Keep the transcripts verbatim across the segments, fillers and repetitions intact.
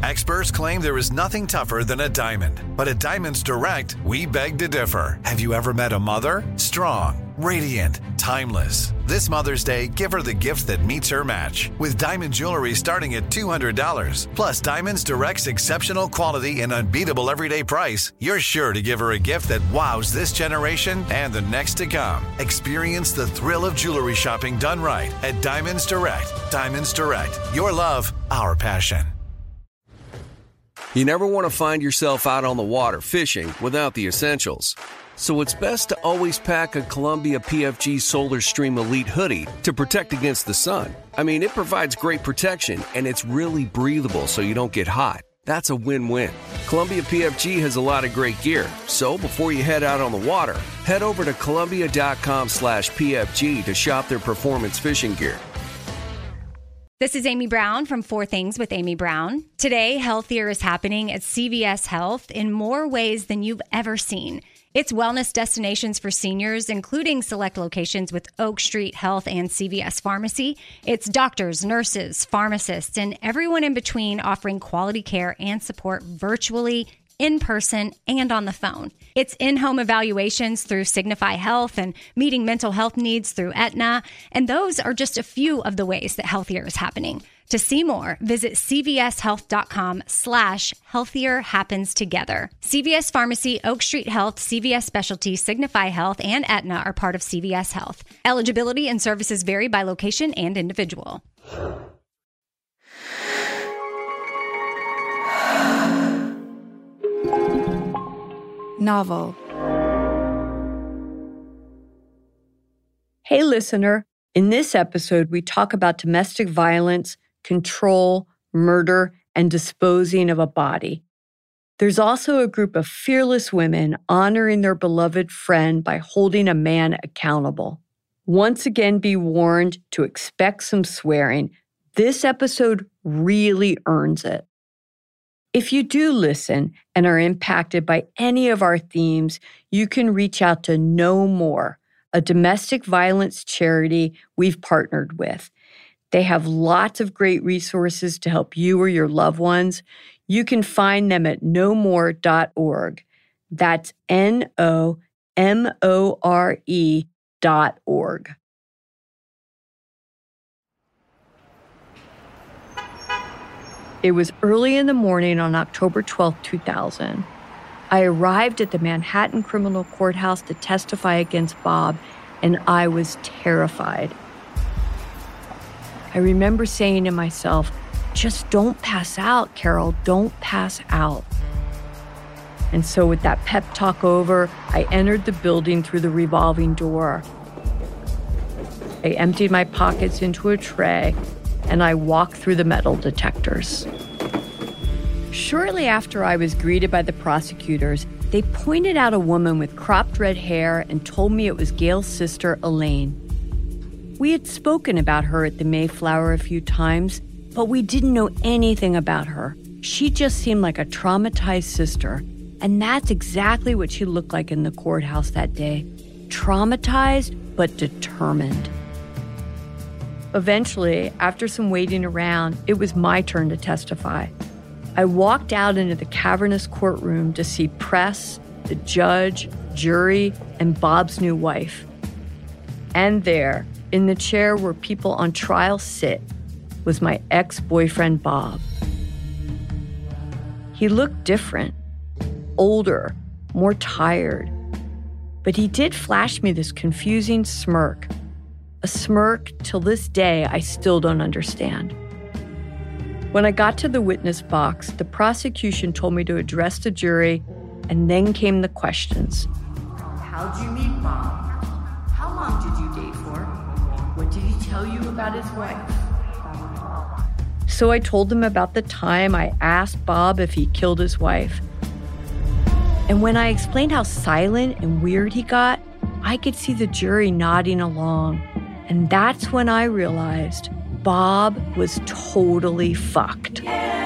Experts claim there is nothing tougher than a diamond. But at Diamonds Direct, we beg to differ. Have you ever met a mother? Strong, radiant, timeless. This Mother's Day, give her the gift that meets her match. With diamond jewelry starting at two hundred dollars. Plus Diamonds Direct's exceptional quality and unbeatable everyday price, you're sure to give her a gift that wows this generation and the next to come. Experience the thrill of jewelry shopping done right at Diamonds Direct. Diamonds Direct. Your love, our passion. You never want to find yourself out on the water fishing without the essentials. So it's best to always pack a Columbia P F G Solar Stream Elite hoodie to protect against the sun. I mean, it provides great protection, and it's really breathable so you don't get hot. That's a win-win. Columbia P F G has a lot of great gear, so before you head out on the water, head over to Columbia.com slash PFG to shop their performance fishing gear. This is Amy Brown from Four Things with Amy Brown. Today, healthier is happening at C V S Health in more ways than you've ever seen. It's wellness destinations for seniors, including select locations with Oak Street Health and C V S Pharmacy. It's doctors, nurses, pharmacists, and everyone in between offering quality care and support virtually, in person, and on the phone. It's in-home evaluations through Signify Health and meeting mental health needs through Aetna. And those are just a few of the ways that healthier is happening. To see more, visit cvshealth.com slash healthier happens together. C V S Pharmacy, Oak Street Health, C V S Specialty, Signify Health, and Aetna are part of C V S Health. Eligibility and services vary by location and individual. Novel. Hey, listener. In this episode, we talk about domestic violence, control, murder, and disposing of a body. There's also a group of fearless women honoring their beloved friend by holding a man accountable. Once again, be warned to expect some swearing. This episode really earns it. If you do listen and are impacted by any of our themes, you can reach out to Know More, a domestic violence charity we've partnered with. They have lots of great resources to help you or your loved ones. You can find them at know more dot org. That's N O M O R E dot org. It was early in the morning on October twelfth, two thousand. I arrived at the Manhattan Criminal Courthouse to testify against Bob, and I was terrified. I remember saying to myself, just don't pass out, Carol, don't pass out. And so with that pep talk over, I entered the building through the revolving door. I emptied my pockets into a tray, and I walked through the metal detectors. Shortly after I was greeted by the prosecutors, they pointed out a woman with cropped red hair and told me it was Gail's sister, Elaine. We had spoken about her at the Mayflower a few times, but we didn't know anything about her. She just seemed like a traumatized sister, and that's exactly what she looked like in the courthouse that day. Traumatized, but determined. Eventually, after some waiting around, it was my turn to testify. I walked out into the cavernous courtroom to see press, the judge, jury, and Bob's new wife. And there, in the chair where people on trial sit, was my ex-boyfriend, Bob. He looked different, older, more tired. But he did flash me this confusing smirk. A smirk, till this day, I still don't understand. When I got to the witness box, the prosecution told me to address the jury, and then came the questions. How'd you meet Bob? How long did you date for? What did he tell you about his wife? So I told them about the time I asked Bob if he killed his wife. And when I explained how silent and weird he got, I could see the jury nodding along. And that's when I realized Bob was totally fucked.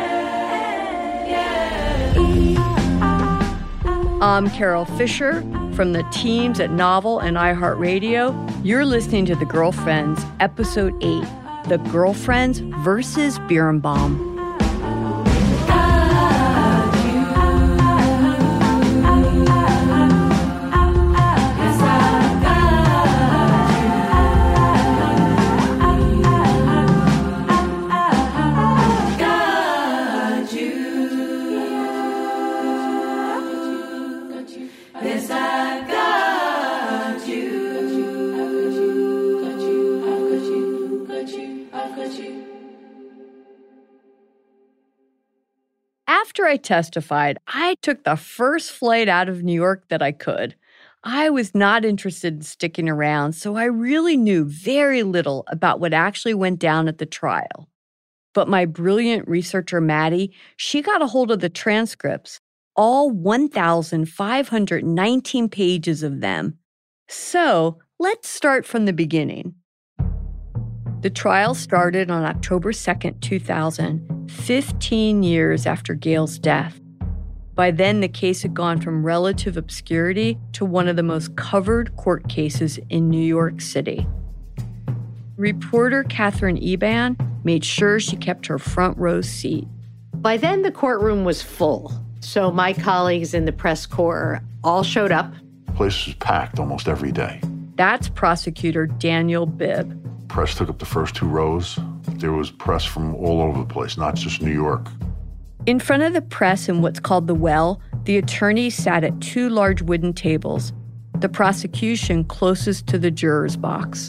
I'm Carol Fisher from the teams at Novel and iHeartRadio. You're listening to The Girlfriends, Episode eight, The Girlfriends versus Birnbaum. After I testified, I took the first flight out of New York that I could. I was not interested in sticking around, so I really knew very little about what actually went down at the trial. But my brilliant researcher, Maddie, she got a hold of the transcripts, all one thousand five hundred nineteen pages of them. So let's start from the beginning. The trial started on October second, two thousand, fifteen years after Gail's death. By then, the case had gone from relative obscurity to one of the most covered court cases in New York City. Reporter Catherine Eban made sure she kept her front row seat. By then, the courtroom was full, so my colleagues in the press corps all showed up. The place was packed almost every day. That's prosecutor Daniel Bibb. Press took up the first two rows. There was press from all over the place, not just New York. In front of the press in what's called the well, the attorneys sat at two large wooden tables, the prosecution closest to the juror's box.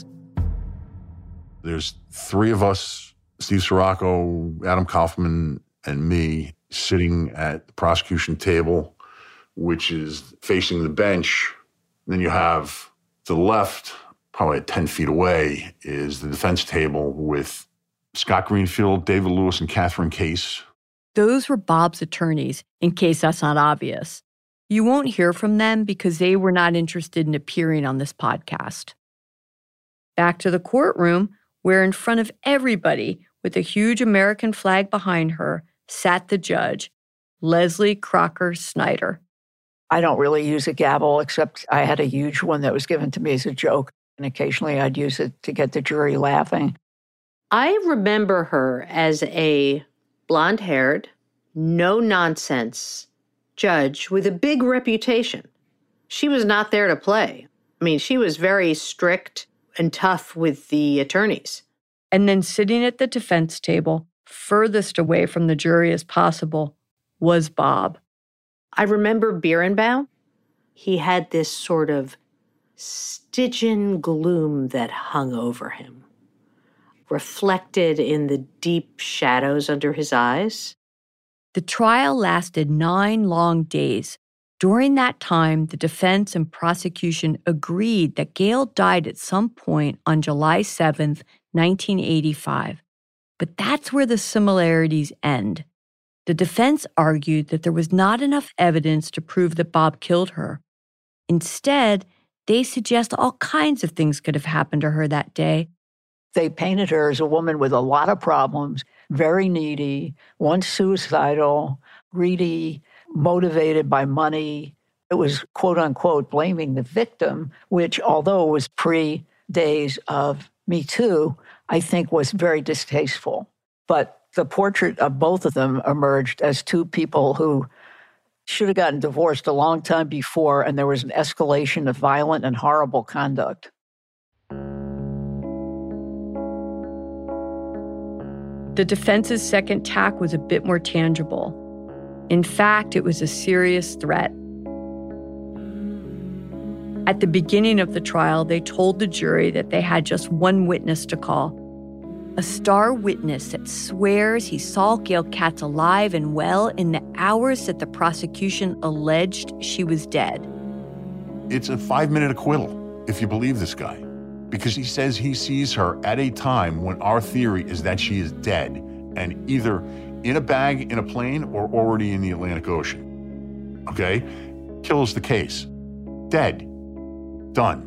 There's three of us, Steve Sirocco, Adam Kaufman, and me, sitting at the prosecution table, which is facing the bench. Then you have to the left, probably ten feet away, is the defense table with Scott Greenfield, David Lewis, and Catherine Case. Those were Bob's attorneys, in case that's not obvious. You won't hear from them because they were not interested in appearing on this podcast. Back to the courtroom, where in front of everybody, with a huge American flag behind her, sat the judge, Leslie Crocker Snyder. I don't really use a gavel, except I had a huge one that was given to me as a joke, and occasionally I'd use it to get the jury laughing. I remember her as a blonde-haired, no-nonsense judge with a big reputation. She was not there to play. I mean, she was very strict and tough with the attorneys. And then sitting at the defense table, furthest away from the jury as possible, was Bob. I remember Birnbaum. He had this sort of Stygian gloom that hung over him, reflected in the deep shadows under his eyes. The trial lasted nine long days. During that time, the defense and prosecution agreed that Gail died at some point on July seventh, nineteen eighty-five. But that's where the similarities end. The defense argued that there was not enough evidence to prove that Bob killed her. Instead, they suggest all kinds of things could have happened to her that day. They painted her as a woman with a lot of problems, very needy, once suicidal, greedy, motivated by money. It was, quote unquote, blaming the victim, which, although it was pre-days of Me Too, I think was very distasteful. But the portrait of both of them emerged as two people who should have gotten divorced a long time before, and there was an escalation of violent and horrible conduct. The defense's second tack was a bit more tangible. In fact, it was a serious threat. At the beginning of the trial, they told the jury that they had just one witness to call. A star witness that swears he saw Gail Katz alive and well in the hours that the prosecution alleged she was dead. It's a five-minute acquittal, if you believe this guy, because he says he sees her at a time when our theory is that she is dead and either in a bag in a plane or already in the Atlantic Ocean. Okay? Kills the case. Dead. Done.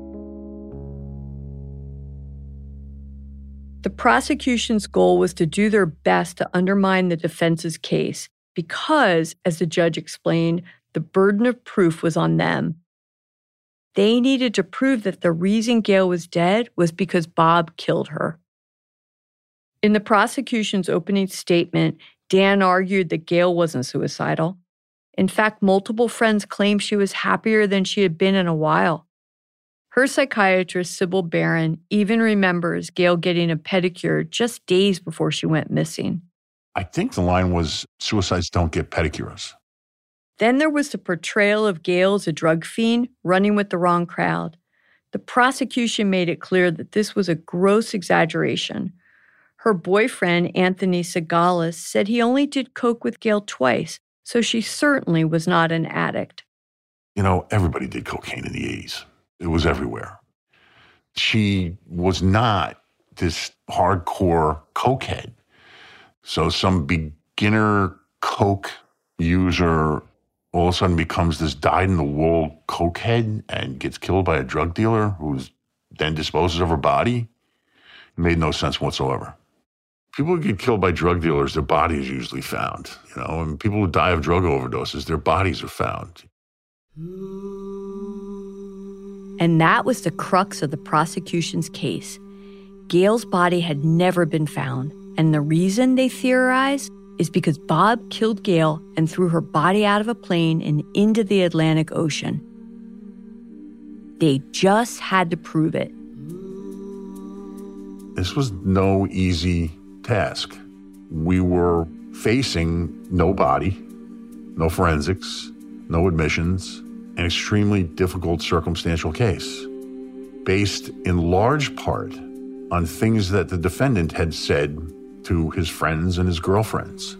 The prosecution's goal was to do their best to undermine the defense's case because, as the judge explained, the burden of proof was on them. They needed to prove that the reason Gail was dead was because Bob killed her. In the prosecution's opening statement, Dan argued that Gail wasn't suicidal. In fact, multiple friends claimed she was happier than she had been in a while. Her psychiatrist, Sybil Barron, even remembers Gail getting a pedicure just days before she went missing. I think the line was, suicides don't get pedicures. Then there was the portrayal of Gail as a drug fiend running with the wrong crowd. The prosecution made it clear that this was a gross exaggeration. Her boyfriend, Anthony Segalis, said he only did coke with Gail twice, so she certainly was not an addict. You know, everybody did cocaine in the eighties. It was everywhere. She was not this hardcore cokehead. So some beginner coke user all of a sudden becomes this dyed-in-the-wool cokehead and gets killed by a drug dealer who then disposes of her body. It made no sense whatsoever. People who get killed by drug dealers, their body is usually found. You know, and people who die of drug overdoses, their bodies are found. And that was the crux of the prosecution's case. Gail's body had never been found, and the reason, they theorize, is because Bob killed Gail and threw her body out of a plane and into the Atlantic Ocean. They just had to prove it. This was no easy task. We were facing no body, no forensics, no admissions, an extremely difficult circumstantial case, based in large part on things that the defendant had said to his friends and his girlfriends.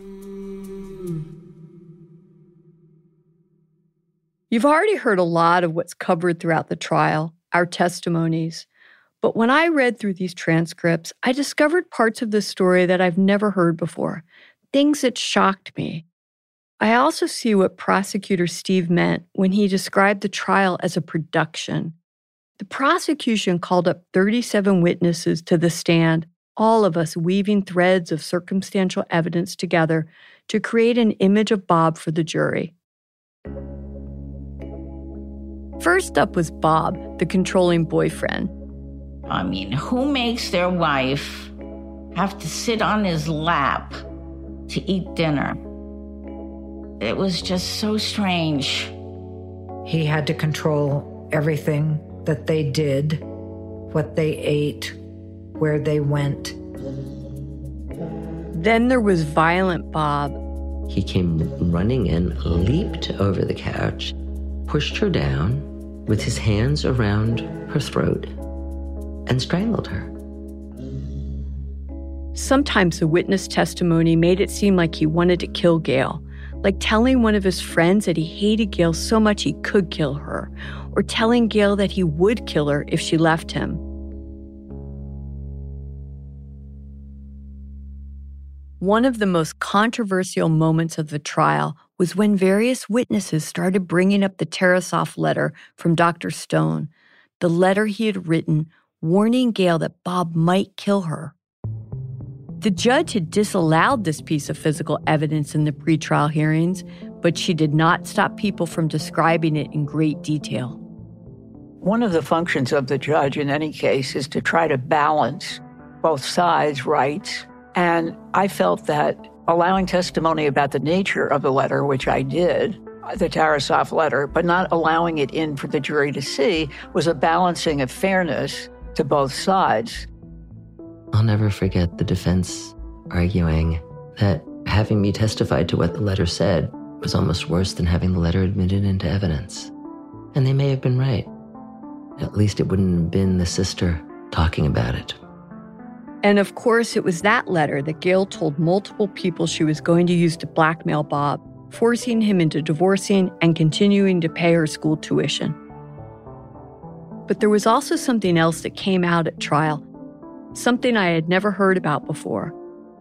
You've already heard a lot of what's covered throughout the trial, our testimonies. But when I read through these transcripts, I discovered parts of the story that I've never heard before, things that shocked me. I also see what Prosecutor Steve meant when he described the trial as a production. The prosecution called up thirty-seven witnesses to the stand, all of us weaving threads of circumstantial evidence together to create an image of Bob for the jury. First up was Bob, the controlling boyfriend. I mean, who makes their wife have to sit on his lap to eat dinner? It was just so strange. He had to control everything that they did, what they ate, where they went. Then there was Violent Bob. He came running in, leaped over the couch, pushed her down with his hands around her throat, and strangled her. Sometimes the witness testimony made it seem like he wanted to kill Gail, like telling one of his friends that he hated Gail so much he could kill her, or telling Gail that he would kill her if she left him. One of the most controversial moments of the trial was when various witnesses started bringing up the Tarasoff letter from Doctor Stone, the letter he had written warning Gail that Bob might kill her. The judge had disallowed this piece of physical evidence in the pretrial hearings, but she did not stop people from describing it in great detail. One of the functions of the judge in any case is to try to balance both sides' rights. And I felt that allowing testimony about the nature of the letter, which I did, the Tarasoff letter, but not allowing it in for the jury to see, was a balancing of fairness to both sides. I'll never forget the defense arguing that having me testify to what the letter said was almost worse than having the letter admitted into evidence. And they may have been right. At least it wouldn't have been the sister talking about it. And of course, it was that letter that Gail told multiple people she was going to use to blackmail Bob, forcing him into divorcing and continuing to pay her school tuition. But there was also something else that came out at trial, something I had never heard about before.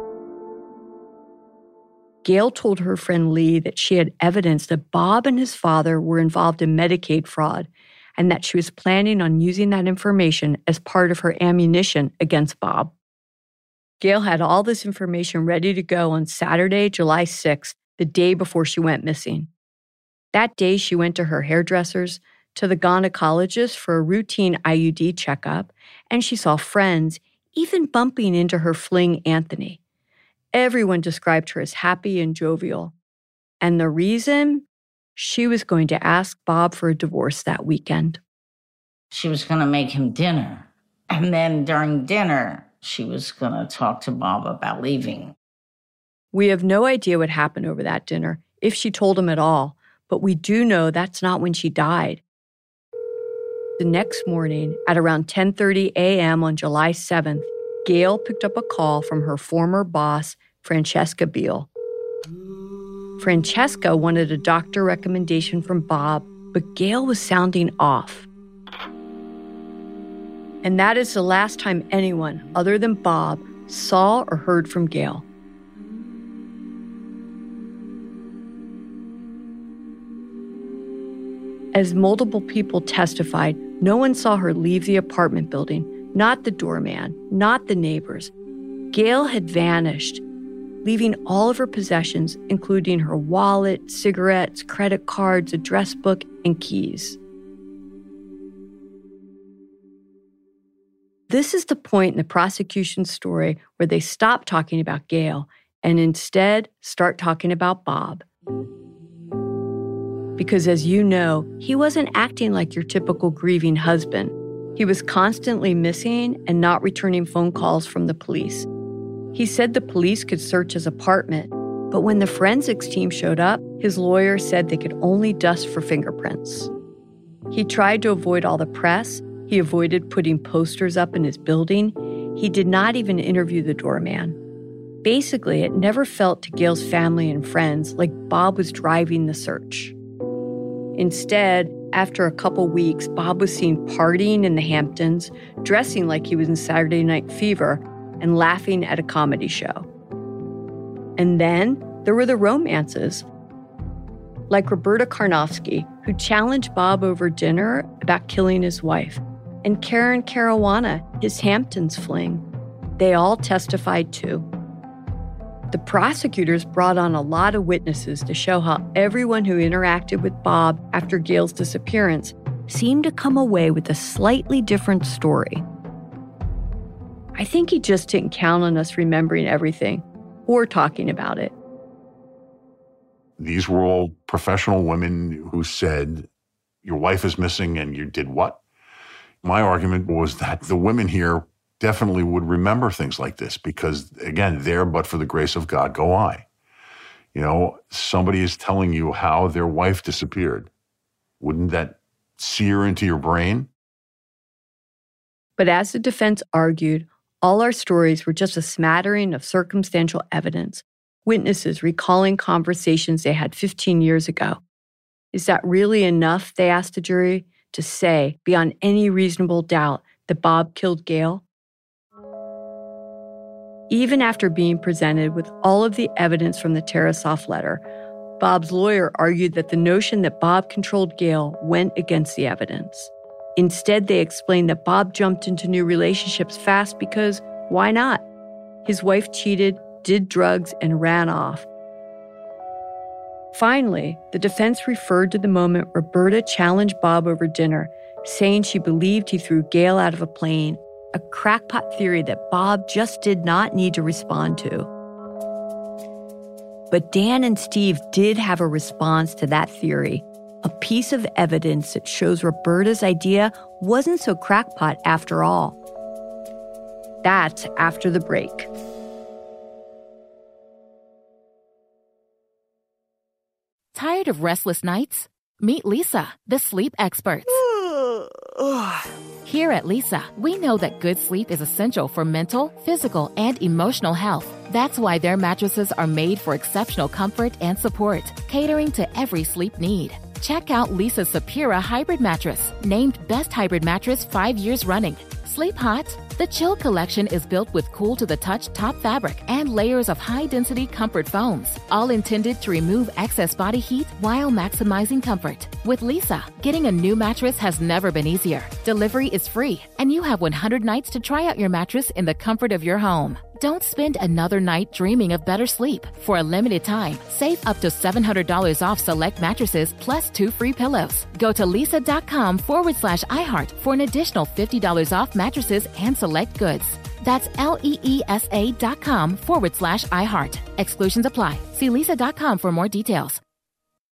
Gail told her friend Lee that she had evidence that Bob and his father were involved in Medicaid fraud, and that she was planning on using that information as part of her ammunition against Bob. Gail had all this information ready to go on Saturday, July sixth, the day before she went missing. That day, she went to her hairdresser's, to the gynecologist for a routine I U D checkup, and she saw friends, even bumping into her fling Anthony. Everyone described her as happy and jovial. And the reason? She was going to ask Bob for a divorce that weekend. She was going to make him dinner. And then during dinner, she was going to talk to Bob about leaving. We have no idea what happened over that dinner, if she told him at all, but we do know that's not when she died. The next morning, at around ten thirty a.m. on July seventh, Gail picked up a call from her former boss, Francesca Beale. Francesca wanted a doctor recommendation from Bob, but Gail was sounding off. And that is the last time anyone other than Bob saw or heard from Gail. As multiple people testified, no one saw her leave the apartment building, not the doorman, not the neighbors. Gail had vanished, leaving all of her possessions, including her wallet, cigarettes, credit cards, address book, and keys. This is the point in the prosecution's story where they stop talking about Gail and instead start talking about Bob. Because as you know, he wasn't acting like your typical grieving husband. He was constantly missing and not returning phone calls from the police. He said the police could search his apartment, but when the forensics team showed up, his lawyer said they could only dust for fingerprints. He tried to avoid all the press. He avoided putting posters up in his building. He did not even interview the doorman. Basically, it never felt to Gail's family and friends like Bob was driving the search. Instead, after a couple weeks, Bob was seen partying in the Hamptons, dressing like he was in Saturday Night Fever, and laughing at a comedy show. And then there were the romances, like Roberta Karnofsky, who challenged Bob over dinner about killing his wife, and Karen Caruana, his Hamptons fling. They all testified too. The prosecutors brought on a lot of witnesses to show how everyone who interacted with Bob after Gail's disappearance seemed to come away with a slightly different story. I think he just didn't count on us remembering everything or talking about it. These were all professional women who said, your wife is missing and you did what? My argument was that the women here definitely would remember things like this because, again, there but for the grace of God go I. You know, somebody is telling you how their wife disappeared. Wouldn't that sear into your brain? But as the defense argued, all our stories were just a smattering of circumstantial evidence, witnesses recalling conversations they had fifteen years ago. Is that really enough, they asked the jury, to say, beyond any reasonable doubt, that Bob killed Gail? Even after being presented with all of the evidence from the Tarasoff letter, Bob's lawyer argued that the notion that Bob controlled Gail went against the evidence. Instead, they explained that Bob jumped into new relationships fast because why not? His wife cheated, did drugs, and ran off. Finally, the defense referred to the moment Roberta challenged Bob over dinner, saying she believed he threw Gail out of a plane, a crackpot theory that Bob just did not need to respond to. But Dan and Steve did have a response to that theory, a piece of evidence that shows Roberta's idea wasn't so crackpot after all. That's after the break. Tired of restless nights? Meet Leesa, the sleep experts. Here at Leesa, we know that good sleep is essential for mental, physical, and emotional health. That's why their mattresses are made for exceptional comfort and support, catering to every sleep need. Check out Leesa's Sapira Hybrid Mattress, named Best Hybrid Mattress five years running. Sleep hot? The Chill Collection is built with cool-to-the-touch top fabric and layers of high-density comfort foams, all intended to remove excess body heat while maximizing comfort. With Leesa, getting a new mattress has never been easier. Delivery is free, and you have one hundred nights to try out your mattress in the comfort of your home. Don't spend another night dreaming of better sleep. For a limited time, save up to seven hundred dollars off select mattresses plus two free pillows. Go to leesa.com forward slash iHeart for an additional fifty dollars off mattresses and select goods. That's L-E-E-S-A dot com forward slash iHeart. Exclusions apply. See leesa dot com for more details.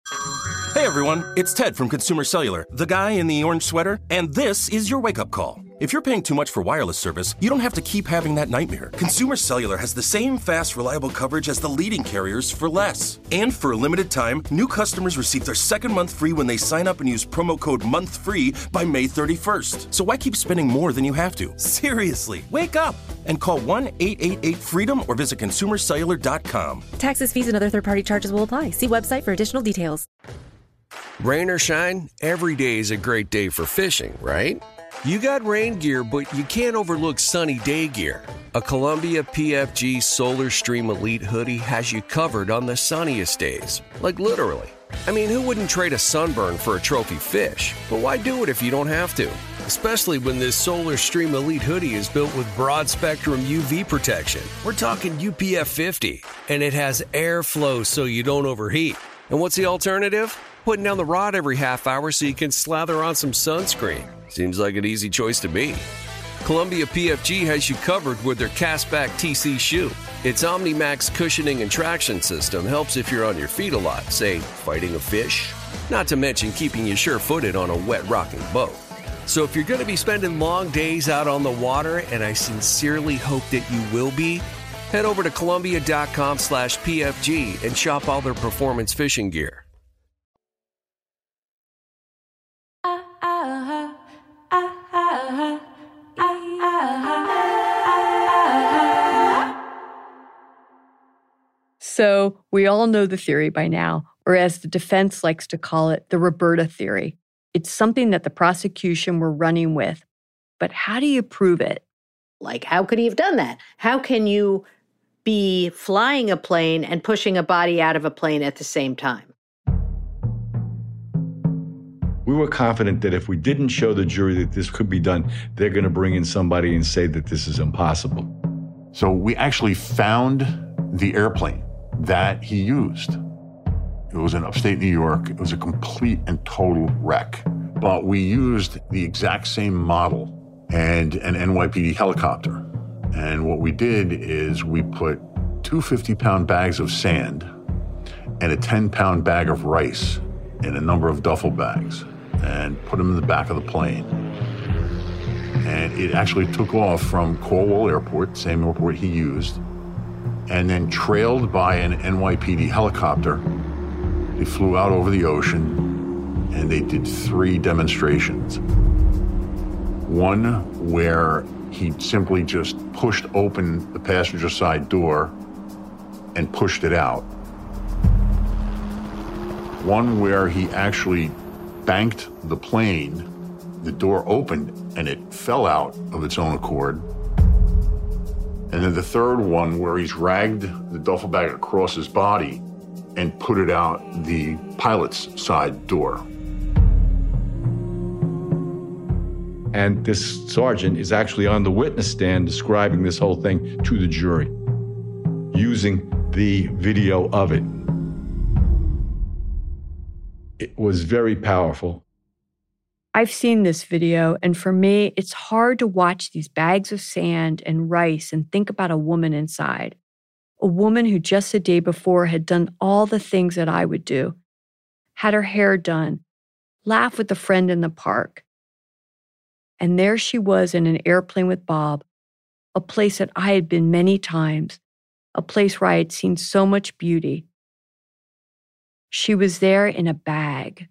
Hey everyone, it's Ted from Consumer Cellular, the guy in the orange sweater, and this is your wake-up call. If you're paying too much for wireless service, you don't have to keep having that nightmare. Consumer Cellular has the same fast, reliable coverage as the leading carriers for less. And for a limited time, new customers receive their second month free when they sign up and use promo code MONTHFREE by May thirty-first. So why keep spending more than you have to? Seriously, wake up and call one eight eight eight FREEDOM or visit consumer cellular dot com. Taxes, fees, and other third-party charges will apply. See website for additional details. Rain or shine, every day is a great day for fishing, right? You got rain gear, but you can't overlook sunny day gear. A Columbia P F G Solar Stream Elite hoodie has you covered on the sunniest days. Like literally. I mean, who wouldn't trade a sunburn for a trophy fish? But why do it if you don't have to? Especially when this Solar Stream Elite hoodie is built with broad spectrum U V protection. We're talking U P F fifty. And it has airflow so you don't overheat. And what's the alternative? Putting down the rod every half hour so you can slather on some sunscreen. Seems like an easy choice to me. Columbia P F G has you covered with their Castback T C shoe. Its OmniMax cushioning and traction system helps if you're on your feet a lot, say, fighting a fish. Not to mention keeping you sure-footed on a wet rocking boat. So if you're going to be spending long days out on the water, and I sincerely hope that you will be, head over to Columbia.com slash PFG and shop all their performance fishing gear. So we all know the theory by now, or as the defense likes to call it, the Roberta theory. It's something that the prosecution were running with. But how do you prove it? Like, how could he have done that? How can you be flying a plane and pushing a body out of a plane at the same time? We were confident that if we didn't show the jury that this could be done, they're going to bring in somebody and say that this is impossible. So we actually found the airplane that he used. It was in upstate New York. It was a complete and total wreck. But we used the exact same model and an N Y P D helicopter. And what we did is we put two fifty-pound bags of sand and a ten-pound bag of rice in a number of duffel bags and put them in the back of the plane. And it actually took off from Cornwall Airport, same airport he used, and then trailed by an N Y P D helicopter. They flew out over the ocean, and they did three demonstrations. One where he simply just pushed open the passenger side door and pushed it out. One where he actually banked the plane, the door opened, and it fell out of its own accord. And then the third one where he's dragged the duffel bag across his body and put it out the pilot's side door. And this sergeant is actually on the witness stand describing this whole thing to the jury, using the video of it. It was very powerful. I've seen this video, and for me, it's hard to watch these bags of sand and rice and think about a woman inside. A woman who just the day before had done all the things that I would do, had her hair done, laughed with a friend in the park. And there she was in an airplane with Bob, a place that I had been many times, a place where I had seen so much beauty. She was there in a bag.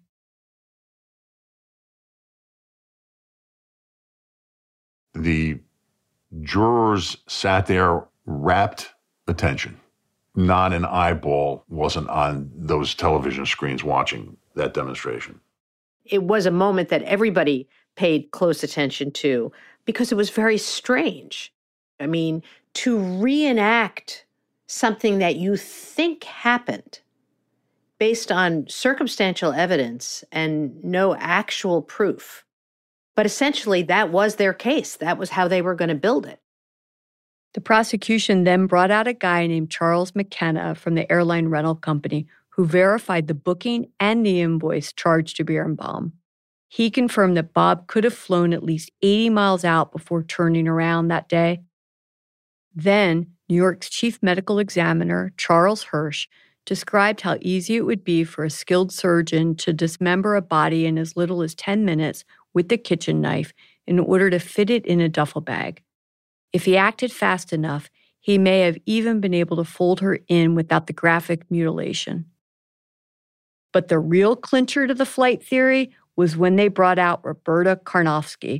The jurors sat there rapt attention. Not an eyeball wasn't on those television screens watching that demonstration. It was a moment that everybody paid close attention to because it was very strange. I mean, to reenact something that you think happened based on circumstantial evidence and no actual proof. But essentially, that was their case. That was how they were going to build it. The prosecution then brought out a guy named Charles McKenna from the airline rental company who verified the booking and the invoice charged to Birnbaum. He confirmed that Bob could have flown at least eighty miles out before turning around that day. Then, New York's chief medical examiner, Charles Hirsch, described how easy it would be for a skilled surgeon to dismember a body in as little as ten minutes with the kitchen knife in order to fit it in a duffel bag. If he acted fast enough, he may have even been able to fold her in without the graphic mutilation. But the real clincher to the flight theory was when they brought out Roberta Karnofsky.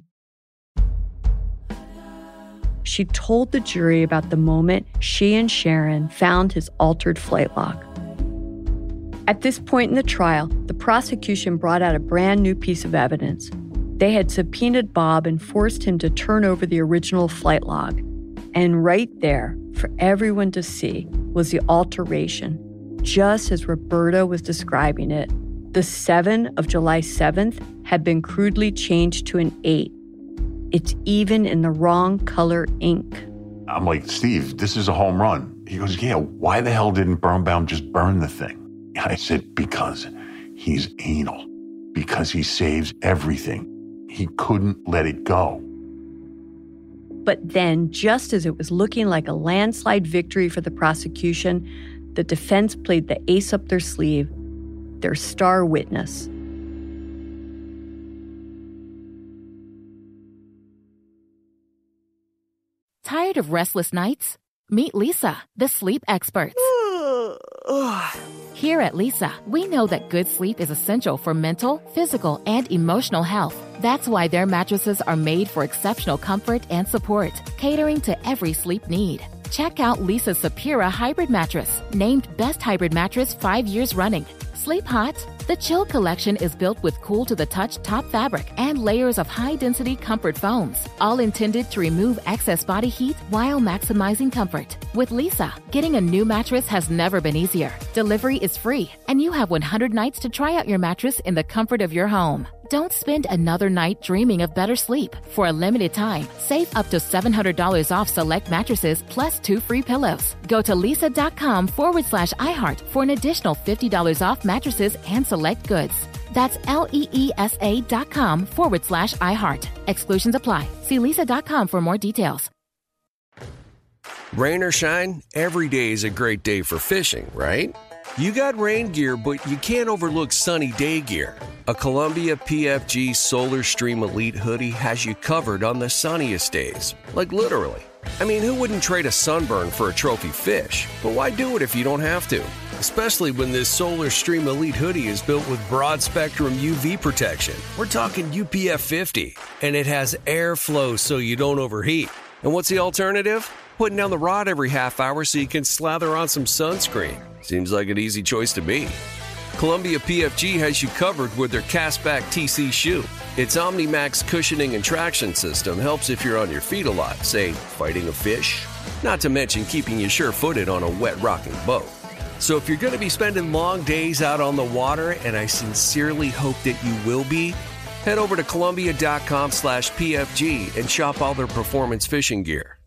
She told the jury about the moment she and Sharon found his altered flight log. At this point in the trial, the prosecution brought out a brand new piece of evidence. They had subpoenaed Bob and forced him to turn over the original flight log. And right there, for everyone to see, was the alteration, just as Roberta was describing it. The seven of July seventh had been crudely changed to an eight. It's even in the wrong color ink. I'm like, Steve, this is a home run. He goes, yeah, why the hell didn't Birnbaum just burn the thing? I said, because he's anal. Because he saves everything. He couldn't let it go. But then, just as it was looking like a landslide victory for the prosecution, the defense played the ace up their sleeve, their star witness. Tired of restless nights? Meet Leesa, the sleep experts. Here at Leesa, we know that good sleep is essential for mental, physical, and emotional health. That's why their mattresses are made for exceptional comfort and support, catering to every sleep need. Check out Leesa's Sapira Hybrid Mattress, named Best Hybrid Mattress five years running. Sleep hot? The Chill Collection is built with cool-to-the-touch top fabric and layers of high-density comfort foams, all intended to remove excess body heat while maximizing comfort. With Leesa, getting a new mattress has never been easier. Delivery is free, and you have one hundred nights to try out your mattress in the comfort of your home. Don't spend another night dreaming of better sleep. For a limited time, save up to seven hundred dollars off select mattresses plus two free pillows. Go to leesa.com forward slash iHeart for an additional fifty dollars off mattresses and select goods. That's L-E-E-S-A dot com forward slash iHeart. Exclusions apply. See leesa dot com for more details. Rain or shine, every day is a great day for fishing, right? You got rain gear, but you can't overlook sunny day gear. A Columbia P F G Solar Stream Elite hoodie has you covered on the sunniest days. Like literally. I mean, who wouldn't trade a sunburn for a trophy fish? But why do it if you don't have to? Especially when this Solar Stream Elite hoodie is built with broad spectrum U V protection. We're talking U P F fifty. And it has airflow so you don't overheat. And what's the alternative? Putting down the rod every half hour so you can slather on some sunscreen. Seems like an easy choice to me. Columbia P F G has you covered with their Castback T C shoe. Its OmniMax cushioning and traction system helps if you're on your feet a lot, say, fighting a fish. Not to mention keeping you sure-footed on a wet rocking boat. So if you're going to be spending long days out on the water, and I sincerely hope that you will be, head over to Columbia.com slash PFG and shop all their performance fishing gear.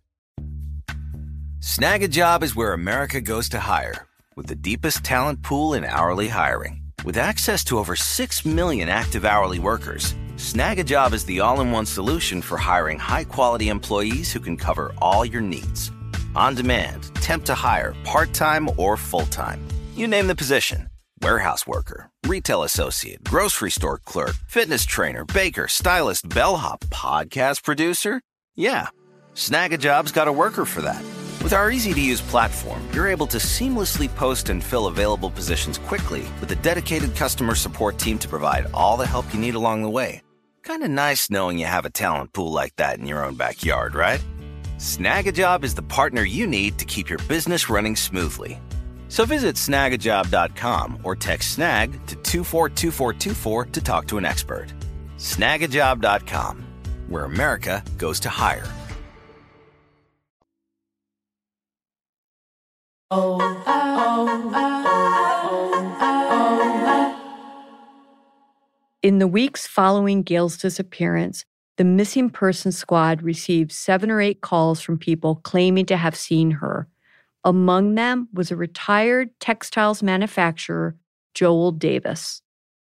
Snag a Job is where America goes to hire, with the deepest talent pool in hourly hiring. With access to over six million active hourly workers, Snag a Job is the all-in-one solution for hiring high-quality employees who can cover all your needs. On demand, temp to hire, part-time or full-time. You name the position. Warehouse worker, retail associate, grocery store clerk, fitness trainer, baker, stylist, bellhop, podcast producer. Yeah, Snag a Job's got a worker for that. With our easy-to-use platform, you're able to seamlessly post and fill available positions quickly with a dedicated customer support team to provide all the help you need along the way. Kind of nice knowing you have a talent pool like that in your own backyard, right? Snag a Job is the partner you need to keep your business running smoothly. So visit snag a job dot com or text SNAG to two four two four two four to talk to an expert. snag a job dot com, where America goes to hire. Oh, oh, oh, oh, oh. In the weeks following Gail's disappearance, the Missing Persons Squad received seven or eight calls from people claiming to have seen her. Among them was a retired textiles manufacturer, Joel Davis.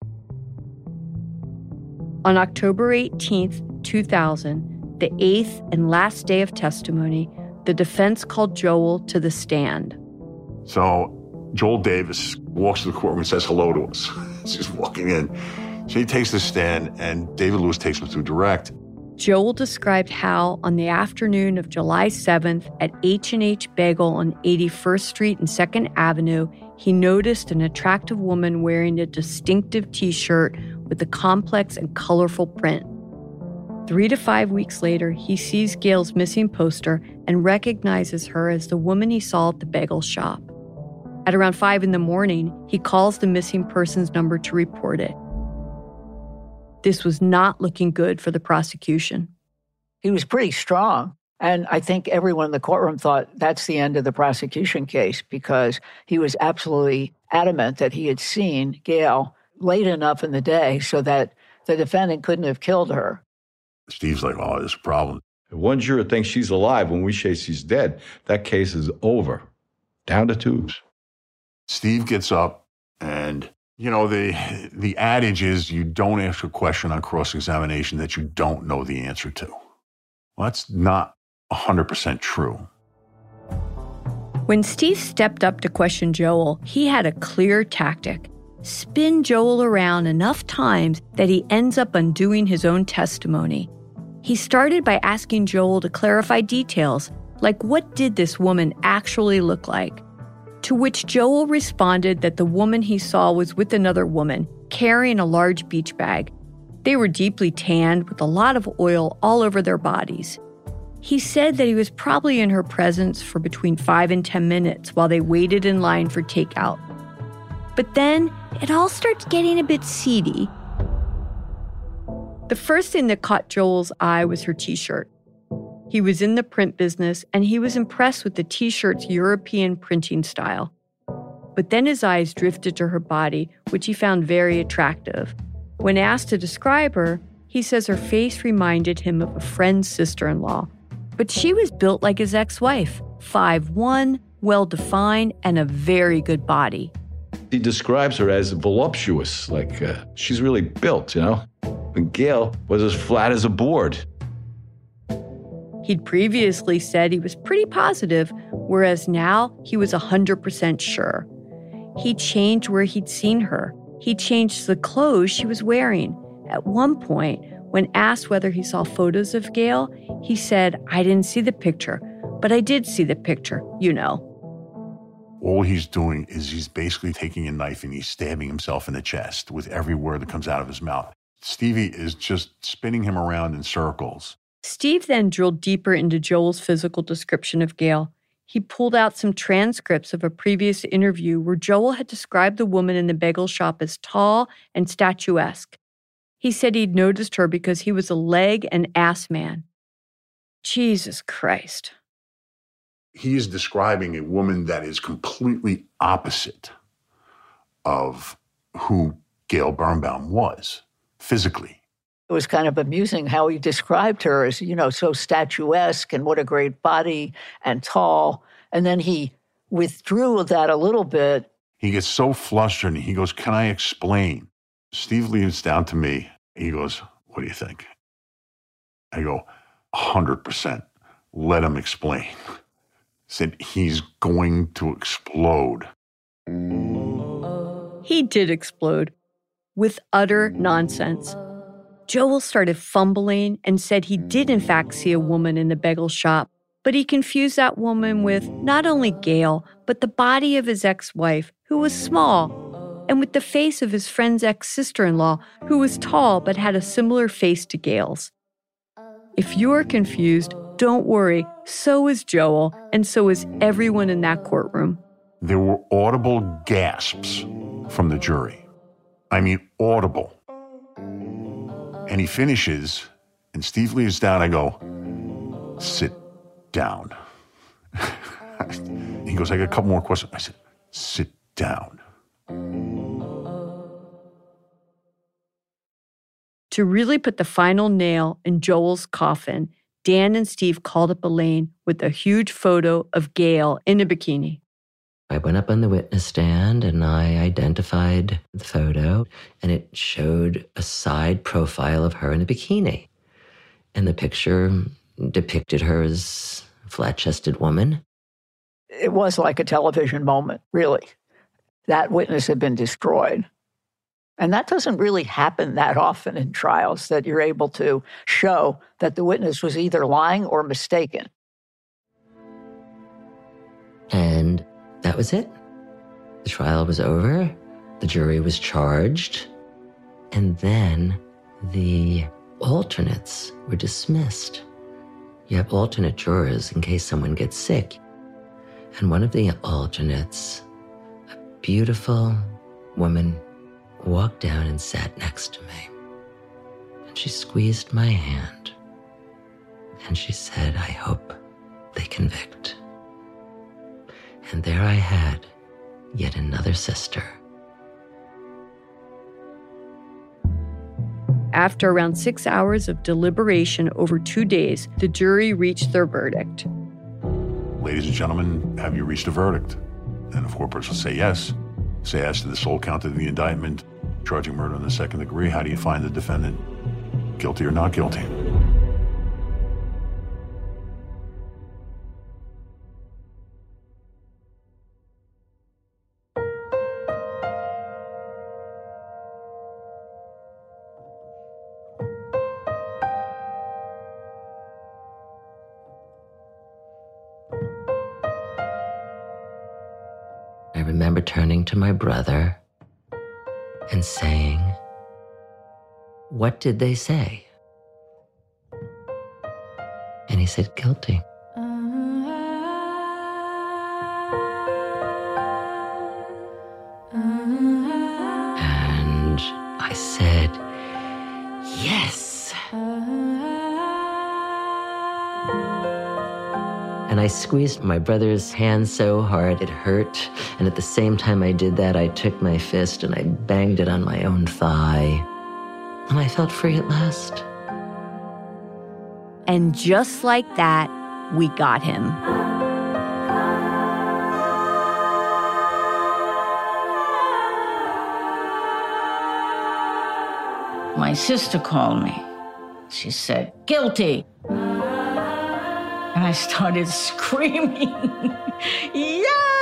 On October eighteenth, two thousand, the eighth and last day of testimony, the defense called Joel to the stand. So Joel Davis walks to the courtroom and says hello to us. He's just walking in. So he takes the stand, and David Lewis takes him through direct. Joel described how on the afternoon of July seventh at H and H Bagel on eighty-first Street and second Avenue, he noticed an attractive woman wearing a distinctive T-shirt with a complex and colorful print. Three to five weeks later, he sees Gail's missing poster and recognizes her as the woman he saw at the bagel shop. At around five in the morning, he calls the missing persons number to report it. This was not looking good for the prosecution. He was pretty strong. And I think everyone in the courtroom thought that's the end of the prosecution case because he was absolutely adamant that he had seen Gail late enough in the day so that the defendant couldn't have killed her. Steve's like, oh, there's a problem. If one juror thinks she's alive when we say she's dead, that case is over. Down to tubes. Steve gets up and, you know, the the adage is you don't ask a question on cross-examination that you don't know the answer to. Well, that's not one hundred percent true. When Steve stepped up to question Joel, he had a clear tactic. Spin Joel around enough times that he ends up undoing his own testimony. He started by asking Joel to clarify details, like what did this woman actually look like? To which Joel responded that the woman he saw was with another woman, carrying a large beach bag. They were deeply tanned with a lot of oil all over their bodies. He said that he was probably in her presence for between five and ten minutes while they waited in line for takeout. But then it all starts getting a bit seedy. The first thing that caught Joel's eye was her T-shirt. He was in the print business, and he was impressed with the T-shirt's European printing style. But then his eyes drifted to her body, which he found very attractive. When asked to describe her, he says her face reminded him of a friend's sister-in-law. But she was built like his ex-wife, five one, well-defined, and a very good body. He describes her as voluptuous, like uh, she's really built, you know? And Gail was as flat as a board. He'd previously said he was pretty positive, whereas now he was one hundred percent sure. He changed where he'd seen her. He changed the clothes she was wearing. At one point, when asked whether he saw photos of Gail, he said, I didn't see the picture, but I did see the picture, you know. All he's doing is he's basically taking a knife and he's stabbing himself in the chest with every word that comes out of his mouth. Stevie is just spinning him around in circles. Steve then drilled deeper into Joel's physical description of Gail. He pulled out some transcripts of a previous interview where Joel had described the woman in the bagel shop as tall and statuesque. He said he'd noticed her because he was a leg and ass man. Jesus Christ. He is describing a woman that is completely opposite of who Gail Birnbaum was, physically. It was kind of amusing how he described her as, you know, so statuesque and what a great body and tall. And then he withdrew that a little bit. He gets so flustered and he goes, can I explain? Steve leans down to me. He goes, what do you think? I go, one hundred percent. Let him explain. Said he's going to explode. He did explode with utter nonsense. Joel started fumbling and said he did in fact see a woman in the bagel shop, but he confused that woman with not only Gail, but the body of his ex-wife, who was small, and with the face of his friend's ex-sister-in-law, who was tall but had a similar face to Gail's. If you're confused, don't worry, so is Joel, and so is everyone in that courtroom. There were audible gasps from the jury. I mean, audible. And he finishes, and Steve leans down. I go, sit down. He goes, I got a couple more questions. I said, sit down. To really put the final nail in Joel's coffin, Dan and Steve called up Elaine with a huge photo of Gail in a bikini. I went up on the witness stand and I identified the photo, and it showed a side profile of her in a bikini. And the picture depicted her as a flat-chested woman. It was like a television moment, really. That witness had been destroyed. And that doesn't really happen that often in trials, that you're able to show that the witness was either lying or mistaken. And that was it. The trial was over. The jury was charged. And then the alternates were dismissed. You have alternate jurors in case someone gets sick. And one of the alternates, a beautiful woman, walked down and sat next to me. And she squeezed my hand. And she said, I hope they convict. And there I had yet another sister. After around six hours of deliberation over two days, the jury reached their verdict. Ladies and gentlemen, have you reached a verdict? And if four persons say yes, say yes to the sole count of the indictment, charging murder in the second degree. How do you find the defendant? Guilty or not guilty? I remember turning to my brother and saying, what did they say? And he said, guilty. And I said, yes. And I squeezed my brother's hand so hard it hurt. And at the same time I did that, I took my fist and I banged it on my own thigh. And I felt free at last. And just like that, we got him. My sister called me. She said, guilty. And I started screaming, yay!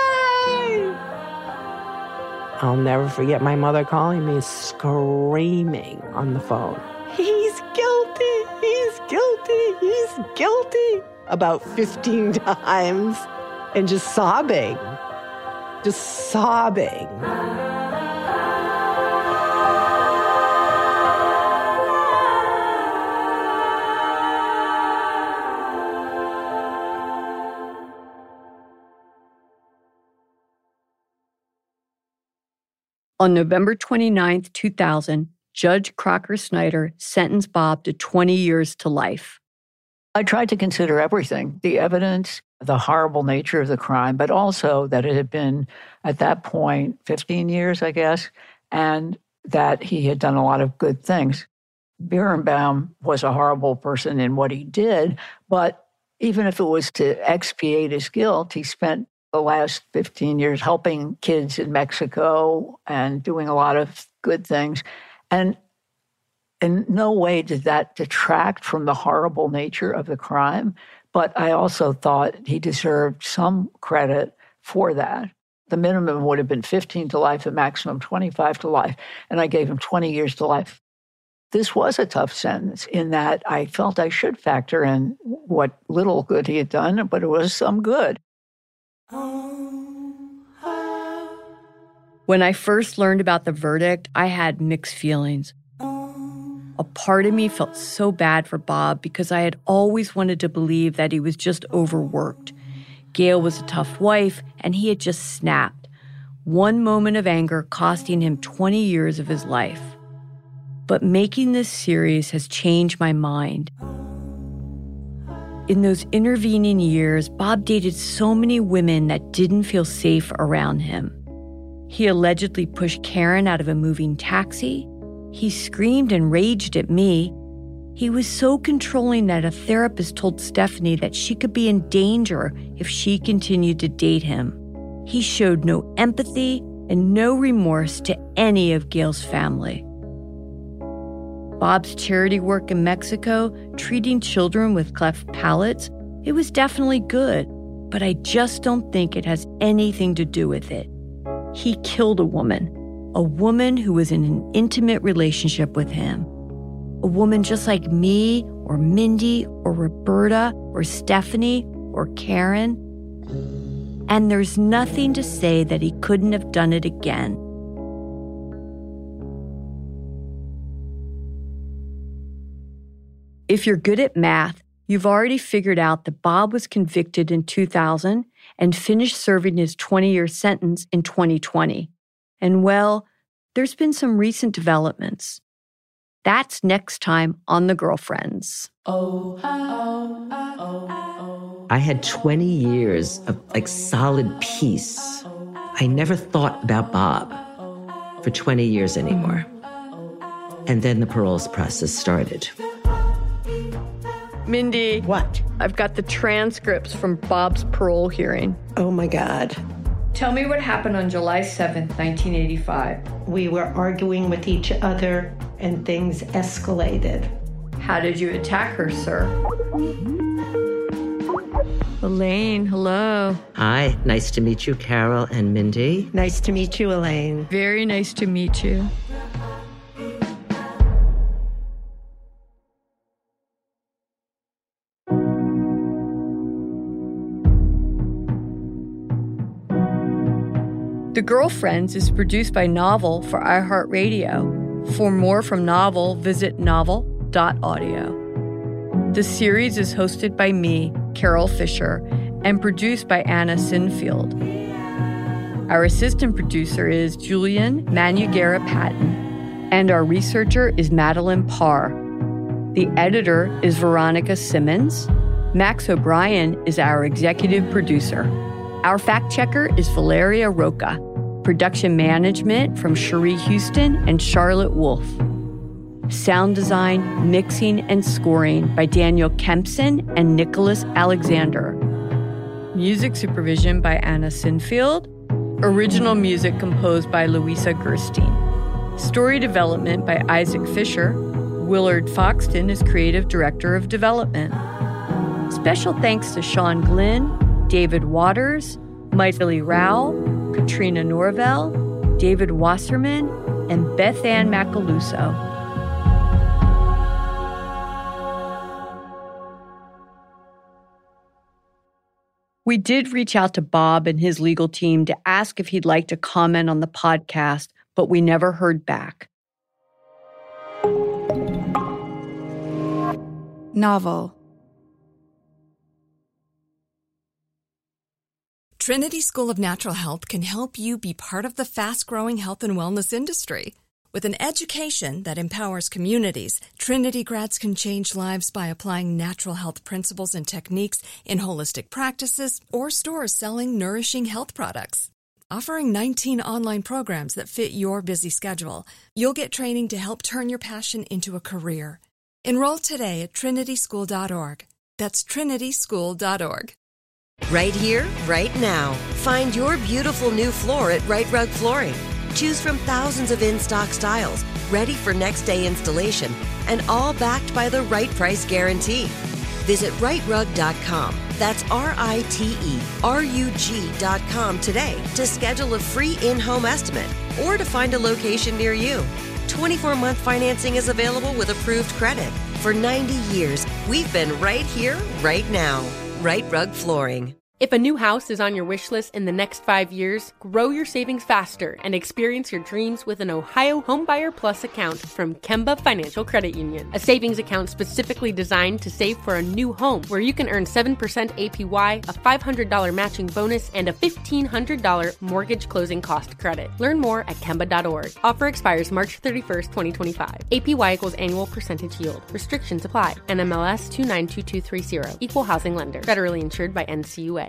I'll never forget my mother calling me screaming on the phone. He's guilty, he's guilty, he's guilty. About fifteen times. And just sobbing, just sobbing. On November twenty-ninth, two thousand, Judge Crocker Snyder sentenced Bob to twenty years to life. I tried to consider everything, the evidence, the horrible nature of the crime, but also that it had been, at that point, fifteen years, I guess, and that he had done a lot of good things. Birnbaum was a horrible person in what he did, but even if it was to expiate his guilt, he spent the last fifteen years helping kids in Mexico and doing a lot of good things. And in no way did that detract from the horrible nature of the crime. But I also thought he deserved some credit for that. The minimum would have been fifteen to life, the maximum twenty-five to life. And I gave him twenty years to life. This was a tough sentence in that I felt I should factor in what little good he had done, but it was some good. When I first learned about the verdict, I had mixed feelings. A part of me felt so bad for Bob because I had always wanted to believe that he was just overworked. Gail was a tough wife, and he had just snapped. One moment of anger costing him twenty years of his life. But making this series has changed my mind. In those intervening years, Bob dated so many women that didn't feel safe around him. He allegedly pushed Karen out of a moving taxi. He screamed and raged at me. He was so controlling that a therapist told Stephanie that she could be in danger if she continued to date him. He showed no empathy and no remorse to any of Gail's family. Bob's charity work in Mexico, treating children with cleft palates, it was definitely good, but I just don't think it has anything to do with it. He killed a woman, a woman who was in an intimate relationship with him. A woman just like me or Mindy or Roberta or Stephanie or Karen. And there's nothing to say that he couldn't have done it again. If you're good at math, you've already figured out that Bob was convicted in two thousand and finished serving his twenty-year sentence in twenty twenty. And well, there's been some recent developments. That's next time on The Girlfriends. Oh, oh, oh, oh. I had twenty years of like solid peace. I never thought about Bob for twenty years anymore. And then the parole process started. Mindy. What? I've got the transcripts from Bob's parole hearing. Oh my God. Tell me what happened on July seventh, nineteen eighty-five. We were arguing with each other and things escalated. How did you attack her, sir? Elaine, hello. Hi, nice to meet you, Carol and Mindy. Nice to meet you, Elaine. Very nice to meet you. The Girlfriends is produced by Novel for iHeartRadio. For more from Novel, visit novel dot audio. The series is hosted by me, Carol Fisher, and produced by Anna Sinfield. Our assistant producer is Julian Manugera-Patton, and our researcher is Madeline Parr. The editor is Veronica Simmons. Max O'Brien is our executive producer. Our fact checker is Valeria Roca. Production management from Cherie Houston and Charlotte Wolfe. Sound design, mixing, and scoring by Daniel Kempson and Nicholas Alexander. Music supervision by Anna Sinfield. Original music composed by Louisa Gerstein. Story development by Isaac Fisher. Willard Foxton is creative director of development. Special thanks to Sean Glynn, David Waters, Maithili Rao, Katrina Norvell, David Wasserman, and Beth Ann Macaluso. We did reach out to Bob and his legal team to ask if he'd like to comment on the podcast, but we never heard back. Novel. Trinity School of Natural Health can help you be part of the fast-growing health and wellness industry. With an education that empowers communities, Trinity grads can change lives by applying natural health principles and techniques in holistic practices or stores selling nourishing health products. Offering nineteen online programs that fit your busy schedule, you'll get training to help turn your passion into a career. Enroll today at trinity school dot org. That's trinity school dot org. Right here, right now. Find your beautiful new floor at Right Rug Flooring. Choose from thousands of in-stock styles, ready for next day installation, and all backed by the right price guarantee. Visit right rug dot com. That's R I T E R U G dot com today to schedule a free in-home estimate or to find a location near you. twenty-four month financing is available with approved credit. For ninety years, we've been right here, right now. Right Rug Flooring. If a new house is on your wish list in the next five years, grow your savings faster and experience your dreams with an Ohio Homebuyer Plus account from Kemba Financial Credit Union. A savings account specifically designed to save for a new home where you can earn seven percent A P Y, a five hundred dollars matching bonus, and a fifteen hundred dollars mortgage closing cost credit. Learn more at kemba dot org. Offer expires March thirty-first, twenty twenty-five. A P Y equals annual percentage yield. Restrictions apply. N M L S two nine two two three zero. Equal housing lender. Federally insured by N C U A.